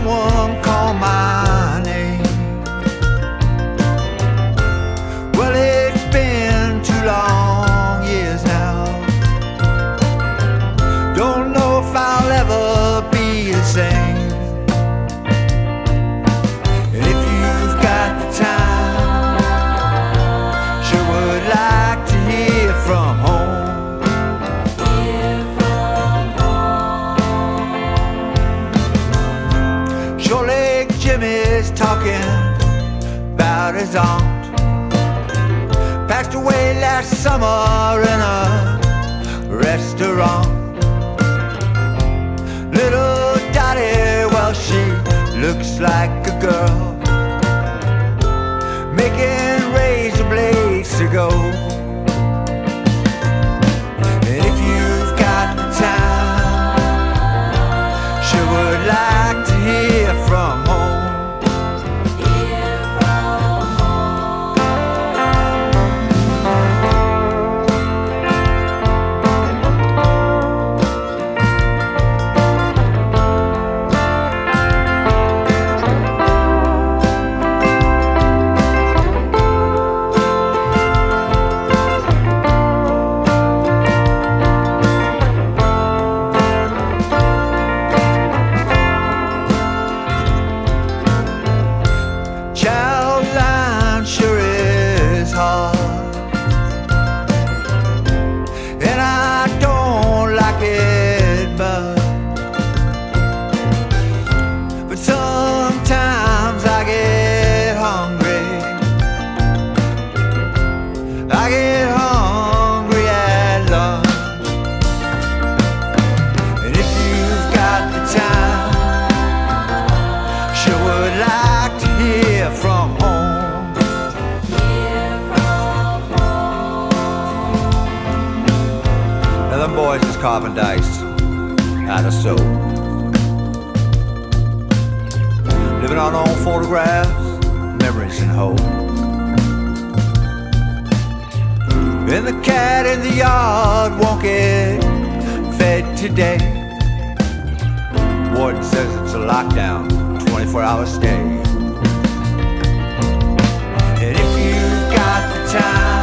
someone call my name. Well, it's been too long years now. Don't know if I'll ever be the same. And if you've got the time, sure would like to hear from home. Short Leg Jimmy's talking about his aunt. Passed away last summer in a restaurant. Little Dottie, well, she looks like a girl making razor blades to go. And if you've got the time, sure would like to hear from home. Child line sure is hard, and I don't like it but sometimes I get hungry. I get hungry at lunch. And if you've got the time, sure would like to hear from home. Now them boys is carving dice out of soap, living on old photographs, memories and hope. And the cat in the yard won't get fed today. Warden says it's a lockdown, 24-hour stay. And if you've got the time,